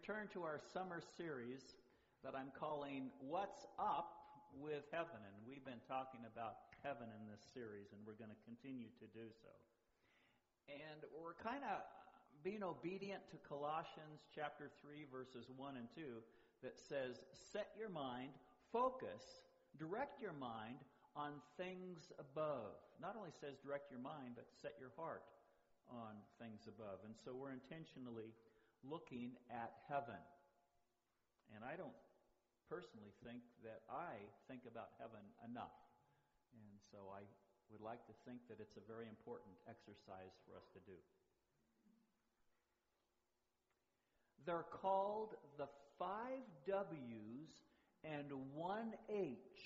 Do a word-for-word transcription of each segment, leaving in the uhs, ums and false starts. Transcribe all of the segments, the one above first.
return to our summer series that I'm calling What's Up with Heaven. And we've been talking about heaven in this series, and we're going to continue to do so. And we're kind of being obedient to Colossians chapter three, verses one and two, that says, set your mind, focus, direct your mind on things above. Not only says direct your mind, but set your heart on things above. And so we're intentionally looking at heaven. And I don't personally think that I think about heaven enough. And so I would like to think that it's a very important exercise for us to do. They're called the five W's and one H.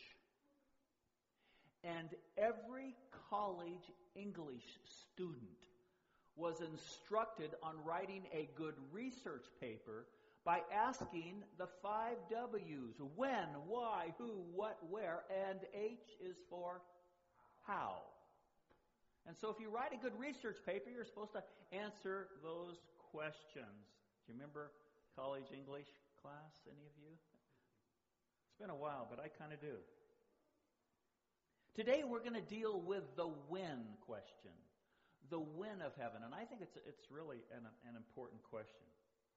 And every college English student was instructed on writing a good research paper by asking the five W's. When, why, who, what, where, and H is for how. And so if you write a good research paper, you're supposed to answer those questions. Do you remember college English class, any of you? It's been a while, but I kind of do. Today we're going to deal with the when question. The when of heaven. And I think it's it's really an, an important question.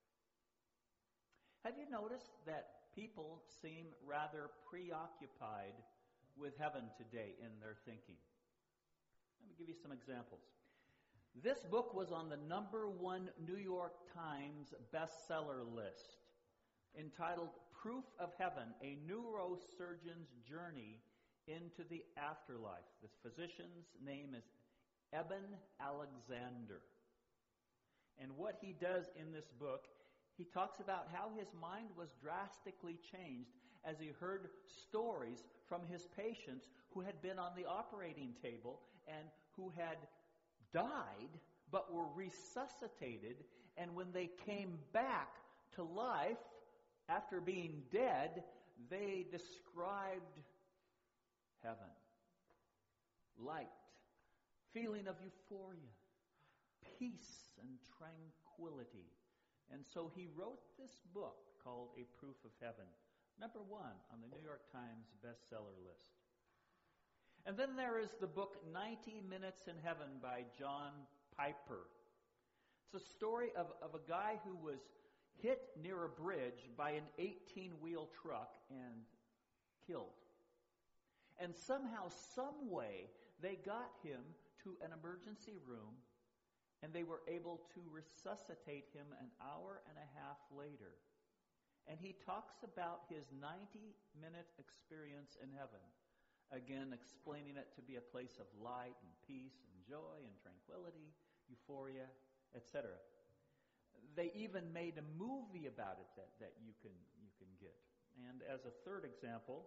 Have you noticed that people seem rather preoccupied with heaven today in their thinking? Let me give you some examples. This book was on the number one New York Times bestseller list, entitled Proof of Heaven, A Neurosurgeon's Journey into the Afterlife. The physician's name is Eben Alexander. And what he does in this book, he talks about how his mind was drastically changed as he heard stories from his patients who had been on the operating table and who had died but were resuscitated, and when they came back to life after being dead, they described heaven, light, feeling of euphoria, peace and tranquility. And so he wrote this book called A Proof of Heaven, number one on the New York Times bestseller list. And then there is the book ninety minutes in Heaven by John Piper. It's a story of, of a guy who was hit near a bridge by an eighteen-wheel truck and killed. And somehow, some way, they got him to an emergency room, and they were able to resuscitate him an hour and a half later. And he talks about his ninety-minute experience in heaven, again explaining it to be a place of light and peace and joy and tranquility, euphoria, et cetera. They even made a movie about it that, that you can you can get. And as a third example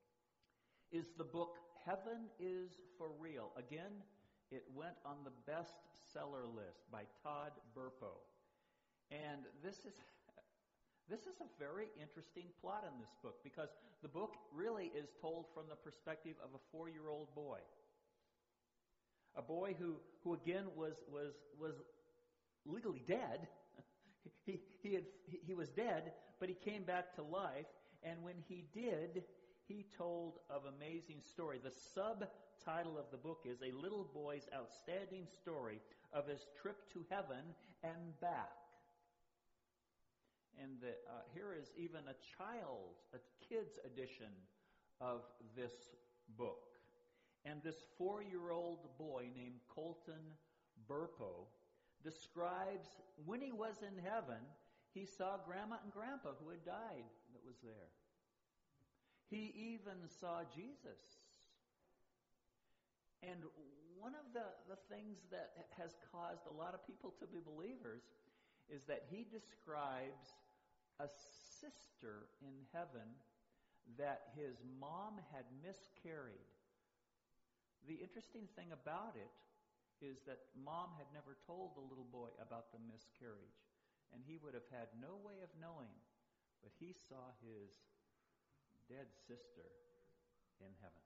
is the book Heaven is for Real. Again, it went on the bestseller list by Todd Burpo. And this is this is a very interesting plot in this book, because the book really is told from the perspective of a four-year-old boy. A boy who, who again was was was legally dead. he he had he was dead, but he came back to life, and when he did, he told of amazing story. The subtitle of the book is A Little Boy's Outstanding Story of His Trip to Heaven and Back. And the, uh, here is even a child's, a kid's edition of this book. And this four-year-old boy named Colton Burpo describes when he was in heaven, he saw Grandma and Grandpa who had died that was there. He even saw Jesus. And one of the, the things that has caused a lot of people to be believers is that he describes a sister in heaven that his mom had miscarried. The interesting thing about it is that mom had never told the little boy about the miscarriage, and he would have had no way of knowing, but he saw his dead sister in heaven.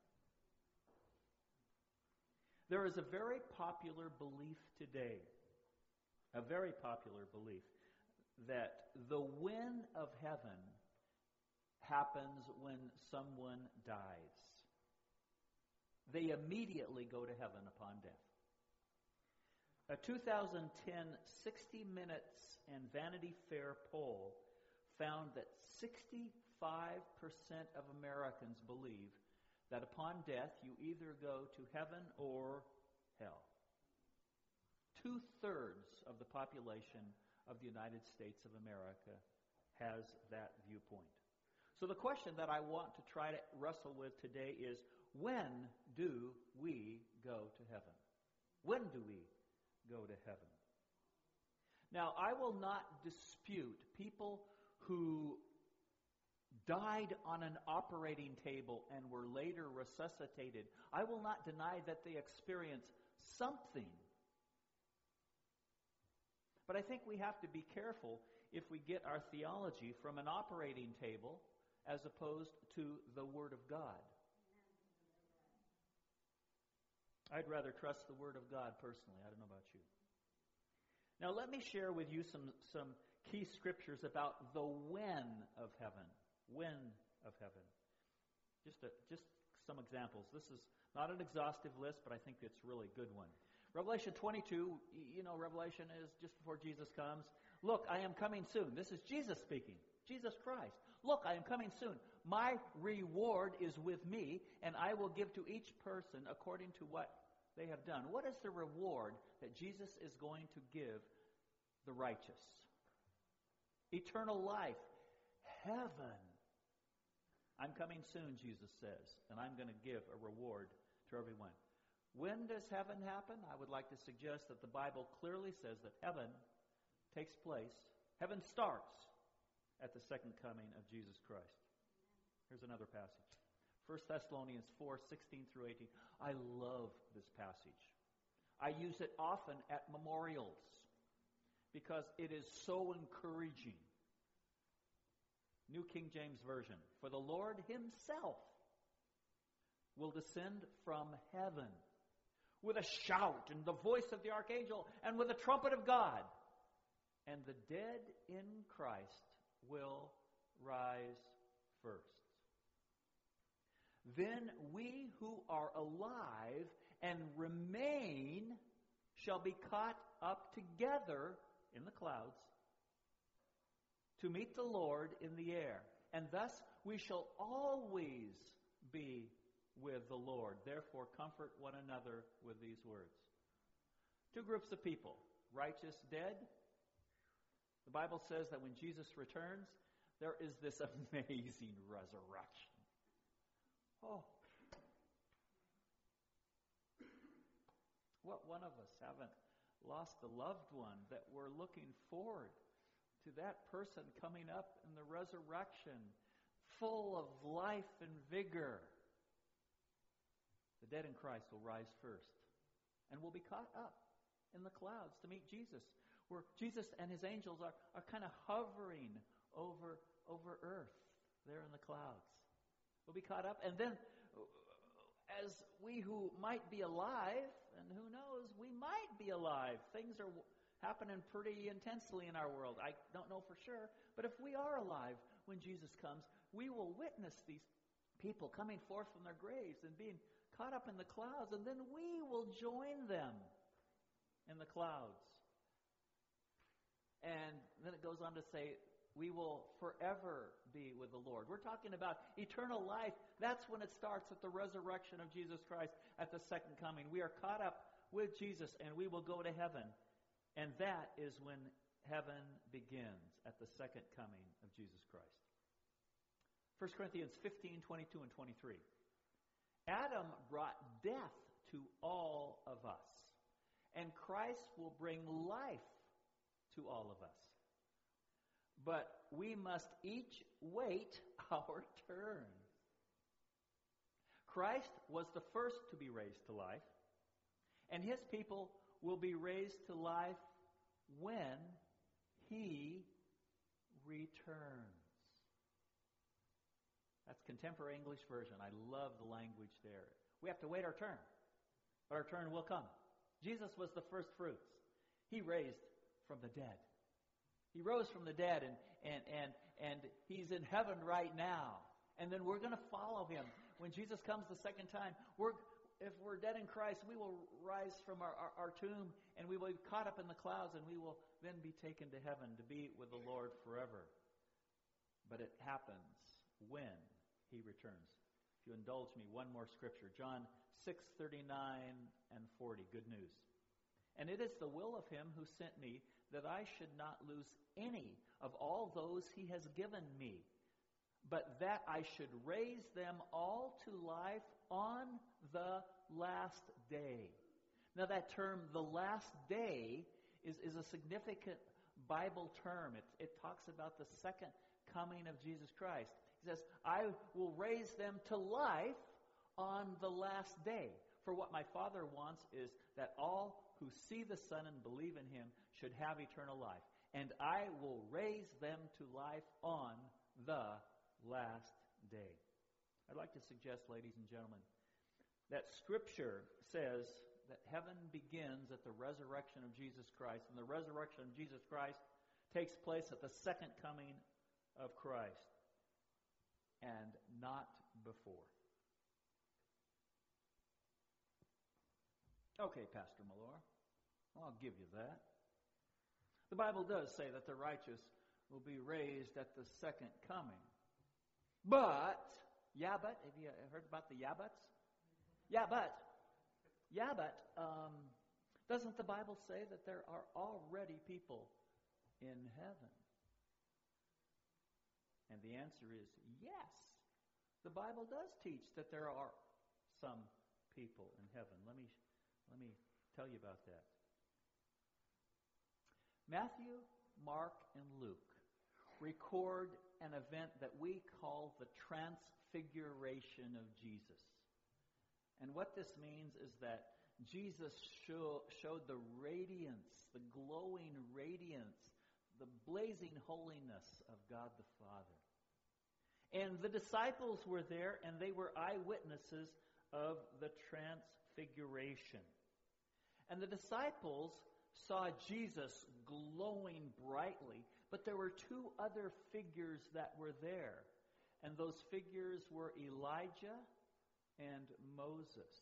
There is a very popular belief today, a very popular belief, that the win of heaven happens when someone dies. They immediately go to heaven upon death. A two thousand ten sixty Minutes and Vanity Fair poll found that sixty-five percent of Americans believe that upon death you either go to heaven or hell. Two-thirds of the population of the United States of America has that viewpoint. So the question that I want to try to wrestle with today is, when do we go to heaven? When do we go to heaven? Now, I will not dispute people who died on an operating table and were later resuscitated. I will not deny that they experience something. But I think we have to be careful if we get our theology from an operating table as opposed to the Word of God. I'd rather trust the Word of God personally. I don't know about you. Now let me share with you some, some key scriptures about the when of heaven. When of heaven. Just, a, just some examples. This is not an exhaustive list, but I think it's a really good one. Revelation twenty-two, you know, Revelation is just before Jesus comes. Look, I am coming soon. This is Jesus speaking. Jesus Christ. Look, I am coming soon. My reward is with me, and I will give to each person according to what they have done. What is the reward that Jesus is going to give the righteous? Eternal life. Heaven. I'm coming soon, Jesus says, and I'm going to give a reward to everyone. When does heaven happen? I would like to suggest that the Bible clearly says that heaven takes place, heaven starts at the second coming of Jesus Christ. Here's another passage. First Thessalonians four, sixteen through eighteen. I love this passage. I use it often at memorials because it is so encouraging. New King James Version. For the Lord himself will descend from heaven with a shout and the voice of the archangel and with the trumpet of God. And the dead in Christ will rise first. Then we who are alive and remain shall be caught up together in the clouds to meet the Lord in the air. And thus we shall always be with the Lord. Therefore, comfort one another with these words. Two groups of people, righteous, dead. The Bible says that when Jesus returns, there is this amazing resurrection. Oh. What one of us haven't lost a loved one that we're looking forward to that person coming up in the resurrection, full of life and vigor. The dead in Christ will rise first and will be caught up in the clouds to meet Jesus, where Jesus and his angels are, are kind of hovering over, over earth there in the clouds. We'll be caught up, and then as we who might be alive, and who knows, we might be alive. Things are happening pretty intensely in our world. I don't know for sure, but if we are alive when Jesus comes, we will witness these people coming forth from their graves and being caught up in the clouds, and then we will join them in the clouds. And then it goes on to say, we will forever be with the Lord. We're talking about eternal life. That's when it starts, at the resurrection of Jesus Christ, at the second coming. We are caught up with Jesus, and we will go to heaven. And that is when heaven begins, at the second coming of Jesus Christ. First Corinthians fifteen, twenty-two and twenty-three. Adam brought death to all of us, and Christ will bring life to all of us. But we must each wait our turn. Christ was the first to be raised to life, and his people will be raised to life when he returns. That's contemporary English version. I love the language there. We have to wait our turn, but our turn will come. Jesus was the first fruits. He raised from the dead. He rose from the dead, and, and, and, and he's in heaven right now. And then we're going to follow him. When Jesus comes the second time, we're, if we're dead in Christ, we will rise from our, our, our tomb, and we will be caught up in the clouds, and we will then be taken to heaven to be with the Lord forever. But it happens when he returns. If you indulge me, one more scripture. John six thirty-nine and forty. Good news. And it is the will of him who sent me that I should not lose any of all those he has given me, but that I should raise them all to life on the last day. Now that term, the last day, is, is a significant Bible term. It, it talks about the second coming of Jesus Christ. He says, I will raise them to life on the last day. For what my Father wants is that all who see the Son and believe in him should have eternal life. And I will raise them to life on the last day. I'd like to suggest, ladies and gentlemen, that Scripture says that heaven begins at the resurrection of Jesus Christ, and the resurrection of Jesus Christ takes place at the second coming of Christ, and not before. Okay, Pastor Malor, I'll give you that. The Bible does say that the righteous will be raised at the second coming. But, yeah, but, have you heard about the yeah, buts? Yeah, but, yeah, but, um, doesn't the Bible say that there are already people in heaven? And the answer is yes. The Bible does teach that there are some people in heaven. Let me let me tell you about that. Matthew, Mark, and Luke record an event that we call the Transfiguration of Jesus. And what this means is that Jesus show, showed the radiance, the glowing radiance, the blazing holiness of God the Father. And the disciples were there, and they were eyewitnesses of the Transfiguration. And the disciples saw Jesus glowing brightly, but there were two other figures that were there. And those figures were Elijah and Moses.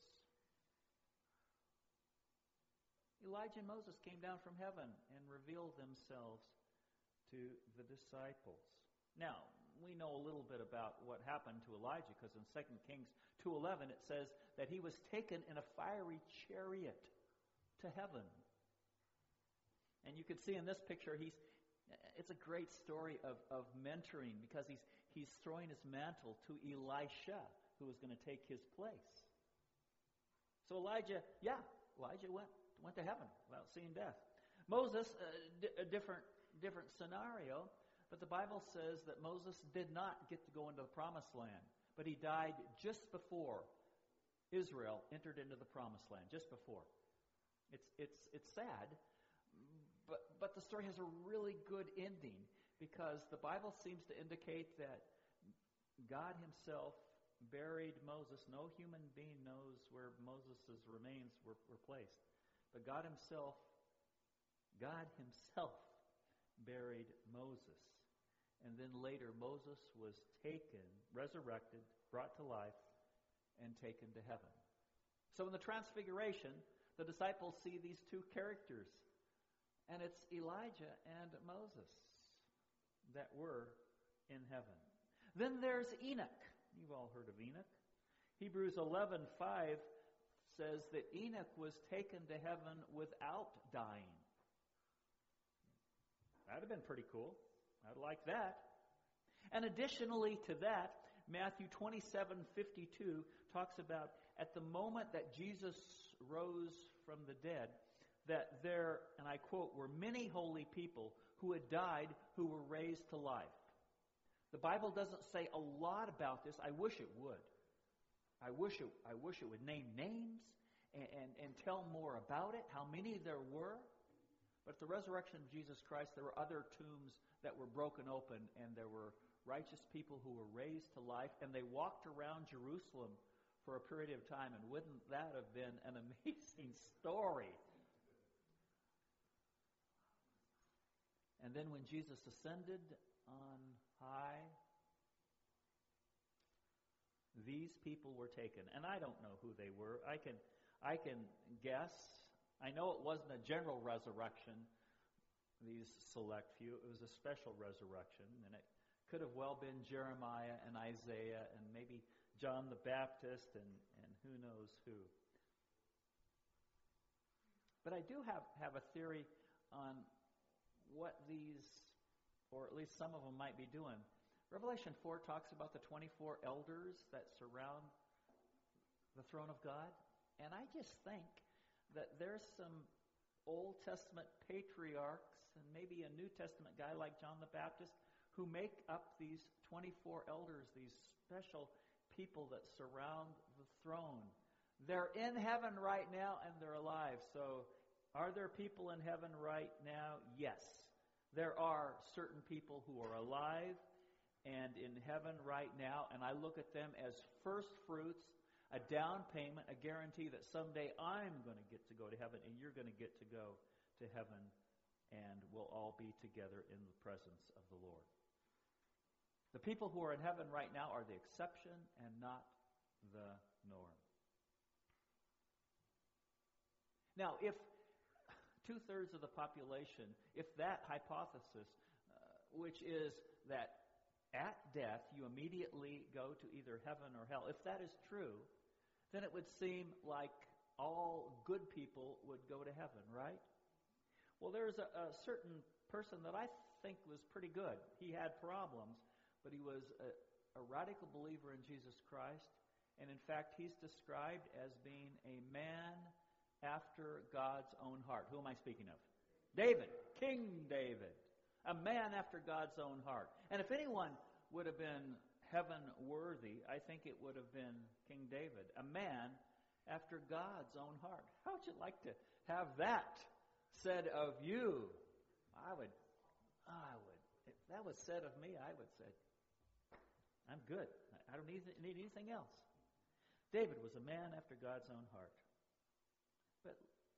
Elijah and Moses came down from heaven and revealed themselves to the disciples. Now, we know a little bit about what happened to Elijah, because in Second Kings two eleven it says that he was taken in a fiery chariot to heaven. And you can see in this picture, he's it's a great story of, of mentoring, because he's he's throwing his mantle to Elisha, who was going to take his place. So Elijah, yeah, Elijah went went to heaven without seeing death. Moses, uh, d- a different different scenario, but the Bible says that Moses did not get to go into the promised land, but he died just before Israel entered into the promised land, just before. It's it's it's sad, but but the story has a really good ending, because the Bible seems to indicate that God himself buried Moses. No human being knows where Moses' remains were, were placed. But God himself, God himself buried Moses. And then later Moses was taken, resurrected, brought to life, and taken to heaven. So in the Transfiguration, the disciples see these two characters, and it's Elijah and Moses that were in heaven. Then there's Enoch. You've all heard of Enoch. Hebrews eleven five says that Enoch was taken to heaven without dying. That'd have been pretty cool. I'd like that. And additionally to that, Matthew twenty-seven fifty-two talks about at the moment that Jesus rose from the dead, that there, and I quote, were many holy people who had died who were raised to life. The Bible doesn't say a lot about this. I wish it would. I wish it, I wish it would name names and, and, and tell more about it, how many there were. But at the resurrection of Jesus Christ, there were other tombs that were broken open, and there were righteous people who were raised to life, and they walked around Jerusalem for a period of time, and wouldn't that have been an amazing story? And then when Jesus ascended on high, these people were taken. And I don't know who they were. I can, I can guess. I know it wasn't a general resurrection, these select few. It was a special resurrection. And it could have well been Jeremiah and Isaiah and maybe John the Baptist and, and who knows who. But I do have, have a theory on what these, or at least some of them, might be doing. Revelation four talks about the twenty-four elders that surround the throne of God. And I just think that there's some Old Testament patriarchs and maybe a New Testament guy like John the Baptist who make up these twenty-four elders, these special people that surround the throne. They're in heaven right now and they're alive. So are there people in heaven right now? Yes. There are certain people who are alive and in heaven right now, and I look at them as first fruits, a down payment, a guarantee that someday I'm going to get to go to heaven and you're going to get to go to heaven, and we'll all be together in the presence of the Lord. The people who are in heaven right now are the exception and not the norm. Now, if two-thirds of the population, if that hypothesis, uh, which is that at death you immediately go to either heaven or hell, if that is true, then it would seem like all good people would go to heaven, right? Well, there's a, a certain person that I think was pretty good. He had problems, but he was a, a radical believer in Jesus Christ. And in fact, he's described as being a man after God's own heart. Who am I speaking of? David, King David, a man after God's own heart. And if anyone would have been heaven worthy, I think it would have been King David, a man after God's own heart. How would you like to have that said of you? I would, I would, if that was said of me, I would say, I'm good. I don't need, need anything else. David was a man after God's own heart. But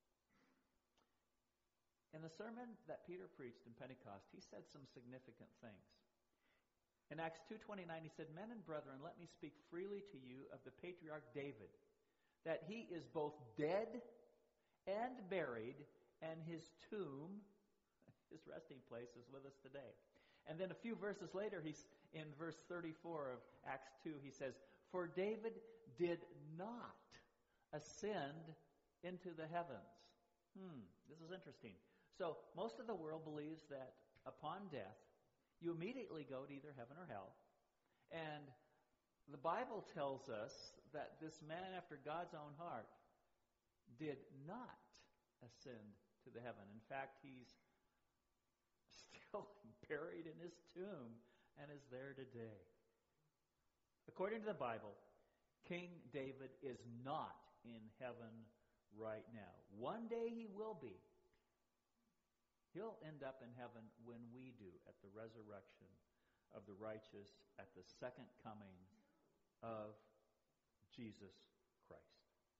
in the sermon that Peter preached in Pentecost, he said some significant things. In Acts two twenty-nine, he said, "Men and brethren, let me speak freely to you of the patriarch David, that he is both dead and buried, and his tomb," his resting place, "is with us today." And then a few verses later, he's in verse thirty-four of Acts two, he says, "For David did not ascend into the heavens." Hmm, this is interesting. So most of the world believes that upon death, you immediately go to either heaven or hell. And the Bible tells us that this man after God's own heart did not ascend to the heaven. In fact, he's still buried in his tomb and is there today. According to the Bible, King David is not in heaven right now. One day he will be. He'll end up in heaven when we do, at the resurrection of the righteous, at the second coming of Jesus Christ.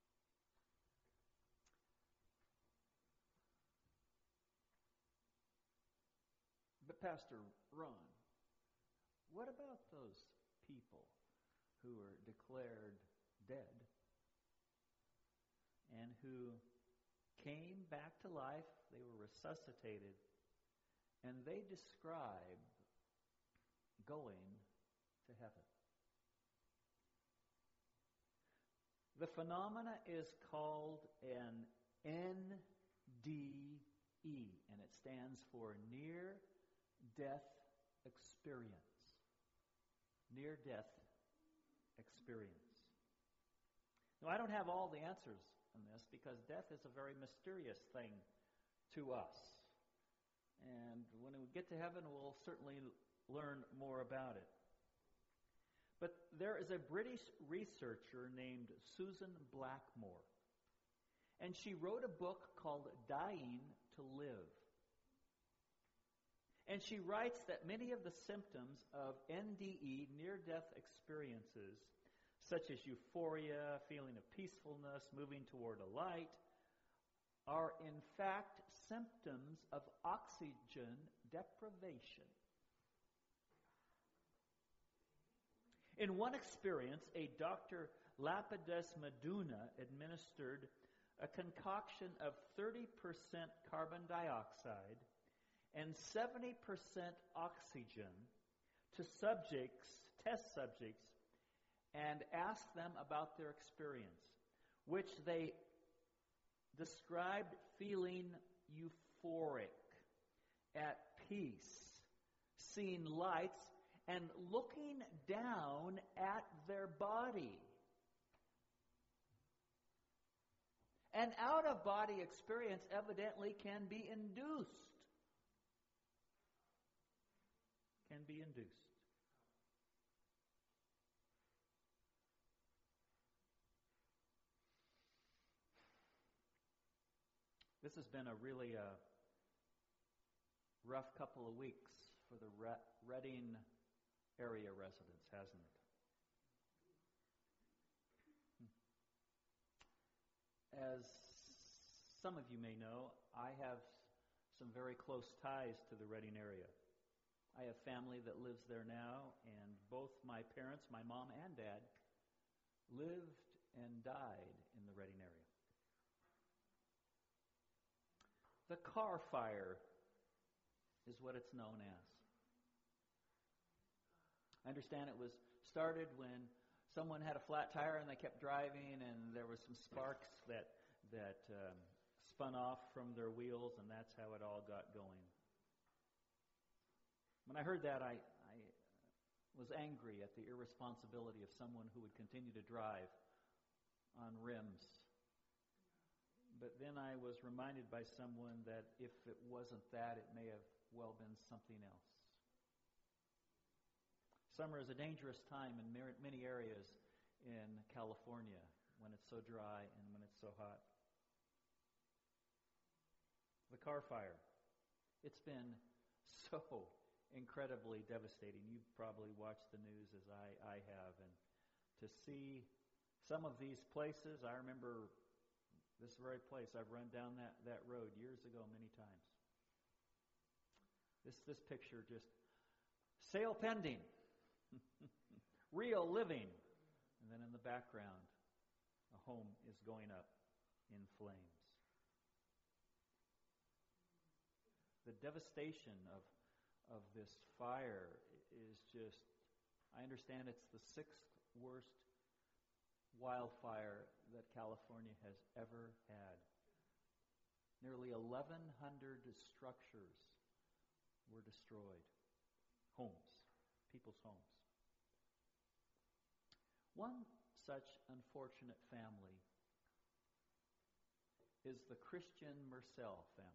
But Pastor Ron, what about those people who are declared dead and who came back to life, they were resuscitated, and they describe going to heaven? The phenomena is called an N D E, and it stands for near-death experience. Near-death experience. Now, I don't have all the answers on this because death is a very mysterious thing to us. And when we get to heaven, we'll certainly learn more about it. But there is a British researcher named Susan Blackmore, and she wrote a book called Dying to Live. And she writes that many of the symptoms of N D E, near-death experiences, such as euphoria, feeling of peacefulness, moving toward a light, are in fact symptoms of oxygen deprivation. In one experience, a Doctor Lapidus Maduna administered a concoction of thirty percent carbon dioxide and seventy percent oxygen to subjects, test subjects, and asked them about their experience, which they described feeling euphoric, at peace, seeing lights, and looking down at their body. An out-of-body experience evidently can be induced. Can be induced. This has been a really uh, rough couple of weeks for the Re- Redding area residents, hasn't it? As some of you may know, I have some very close ties to the Redding area. I have family that lives there now, and both my parents, my mom and dad, lived and died in the Redding area. The Carr Fire is what it's known as. I understand it was started when someone had a flat tire and they kept driving, and there was some sparks that that um, spun off from their wheels, and that's how it all got going. When I heard that, I, I was angry at the irresponsibility of someone who would continue to drive on rims. But then I was reminded by someone that if it wasn't that, it may have well been something else. Summer is a dangerous time in many areas in California when it's so dry and when it's so hot. The Carr Fire. It's been so incredibly devastating. You've probably watched the news as I, I have. And to see some of these places, I remember this very place. I've run down that, that road years ago many times. This, this picture just, sale pending. Real living. And then in the background, a home is going up in flames. The devastation of of this fire is just, I understand it's the sixth worst wildfire that California has ever had. Nearly eleven hundred structures were destroyed. Homes, people's homes. One such unfortunate family is the Christian Mersell family.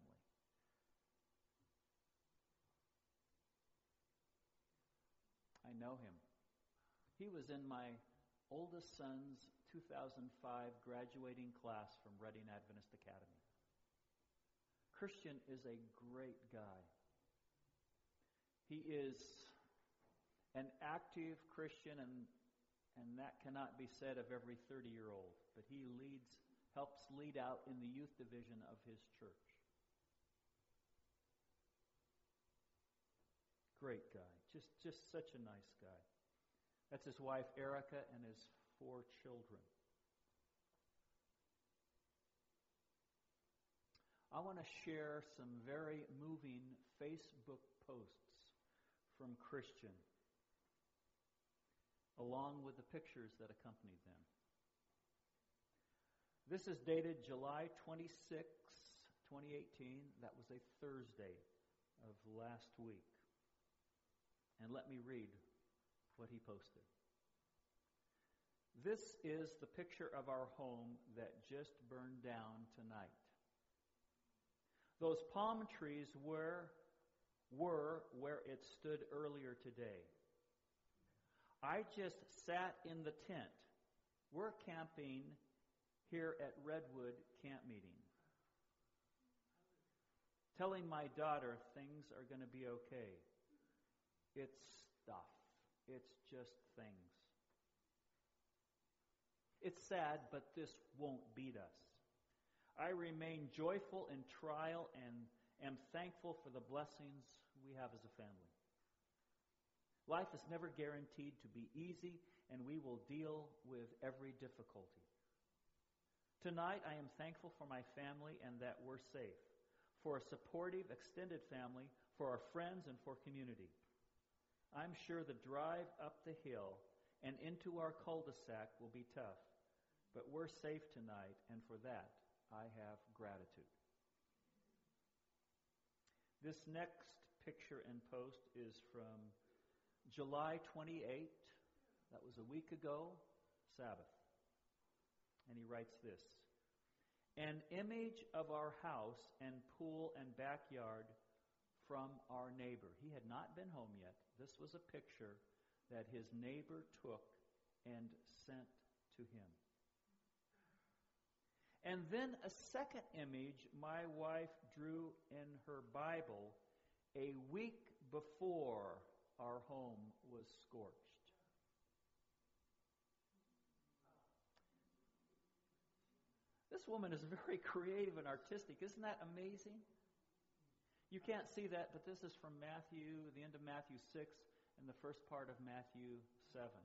I know him. He was in my oldest son's two thousand five graduating class from Redding Adventist Academy. Christian is a great guy. He is an active Christian, and and that cannot be said of every thirty-year-old, but he leads, helps lead out in the youth division of his church. Great guy. Just, just such a nice guy. That's his wife, Erica, and his four children. I want to share some very moving Facebook posts from Christian, along with the pictures that accompanied them. This is dated July twenty-sixth, twenty eighteen. That was a Thursday of last week. And let me read what he posted. This is the picture of our home that just burned down tonight. Those palm trees were, were where it stood earlier today. I just sat in the tent. We're camping here at Redwood Camp Meeting, telling my daughter things are going to be okay. It's stuff. It's just things. It's sad, but this won't beat us. I remain joyful in trial and am thankful for the blessings we have as a family. Life is never guaranteed to be easy, and we will deal with every difficulty. Tonight, I am thankful for my family and that we're safe, for a supportive, extended family, for our friends, and for community. I'm sure the drive up the hill and into our cul-de-sac will be tough, but we're safe tonight, and for that, I have gratitude. This next picture and post is from July twenty-eighth. That was a week ago, Sabbath. And he writes this: an image of our house and pool and backyard from our neighbor. He had not been home yet. This was a picture that his neighbor took and sent to him. And then a second image my wife drew in her Bible a week before our home was scorched. This woman is very creative and artistic. Isn't that amazing? You can't see that, but this is from Matthew, the end of Matthew six, and the first part of Matthew seven.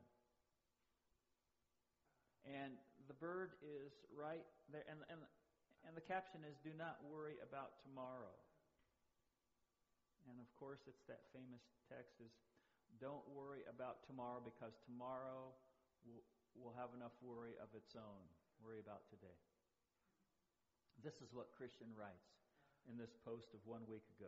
And the bird is right there, and, and, and the caption is, "Do not worry about tomorrow." And of course, it's that famous text is, "Don't worry about tomorrow, because tomorrow will, will have enough worry of its own. Worry about today." This is what Christian writes in this post of one week ago.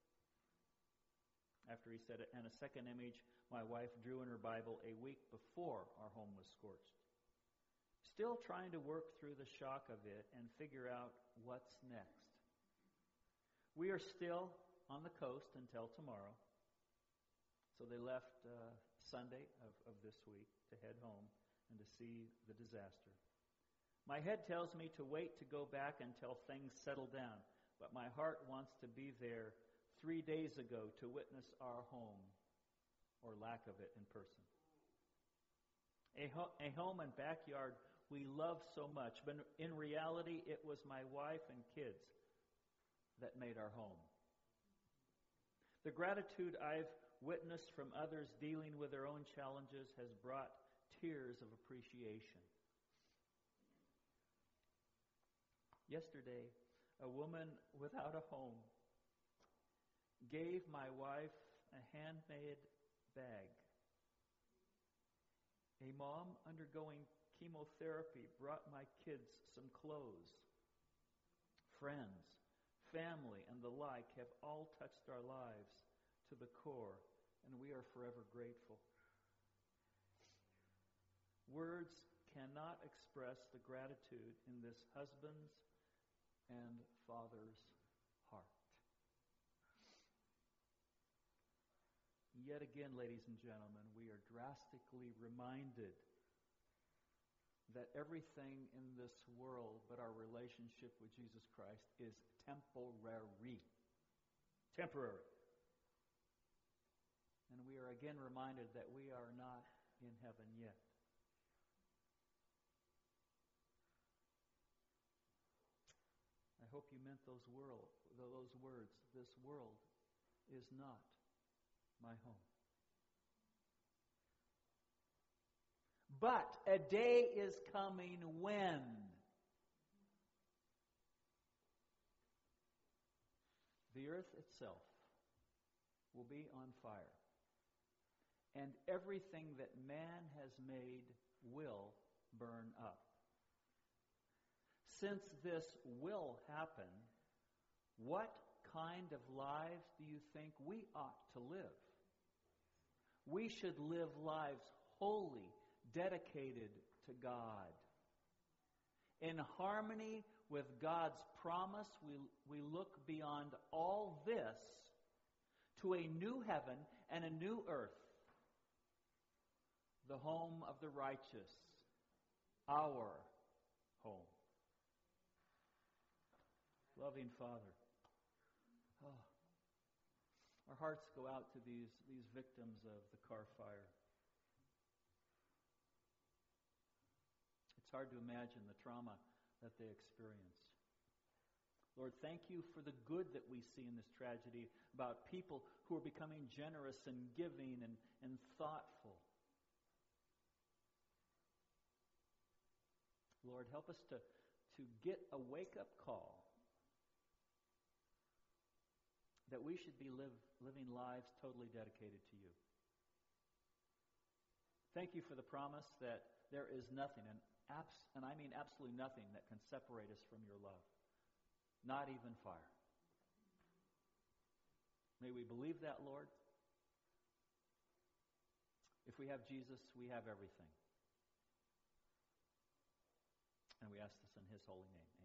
After he said it, and a second image my wife drew in her Bible a week before our home was scorched. Still trying to work through the shock of it and figure out what's next. We are still on the coast until tomorrow. So they left uh, Sunday of, of this week to head home and to see the disaster. My head tells me to wait to go back until things settle down, but my heart wants to be there three days ago to witness our home, or lack of it, in person. A, ho- a home and backyard we love so much, but in reality it was my wife and kids that made our home. The gratitude I've witnessed from others dealing with their own challenges has brought tears of appreciation. Yesterday, a woman without a home gave my wife a handmade bag. A mom undergoing chemotherapy brought my kids some clothes. Friends, family, and the like have all touched our lives to the core, and we are forever grateful. Words cannot express the gratitude in this husband's and father's heart. Yet again, ladies and gentlemen, we are drastically reminded that everything in this world but our relationship with Jesus Christ is temporary. Temporary. And we are again reminded that we are not in heaven yet. I hope you meant those world, those words. This world is not my home. But a day is coming when the earth itself will be on fire, and everything that man has made will burn up. Since this will happen, what kind of lives do you think we ought to live? We should live lives holy, dedicated to God. In harmony with God's promise, we, we look beyond all this to a new heaven and a new earth, the home of the righteous, our home. Loving Father, oh, our hearts go out to these, these victims of the Carr fire. It's hard to imagine the trauma that they experienced. Lord, thank you for the good that we see in this tragedy about people who are becoming generous and giving and, and thoughtful. Lord, help us to, to get a wake-up call that we should be live, living lives totally dedicated to you. Thank you for the promise that there is nothing, and, abs- and I mean absolutely nothing, that can separate us from your love. Not even fire. May we believe that, Lord. If we have Jesus, we have everything. And we ask this in his holy name.